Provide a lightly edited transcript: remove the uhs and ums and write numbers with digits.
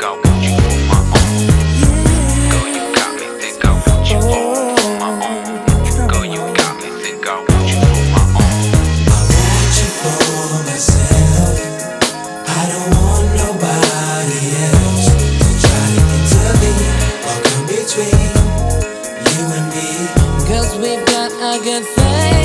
I want you for my own. Girl, you got me think I want you all for my own. Girl, you got me think I want you for my own. I want you for myself. I don't want nobody else to try to intervene or come between you and me. 'Cause we've got a good thing.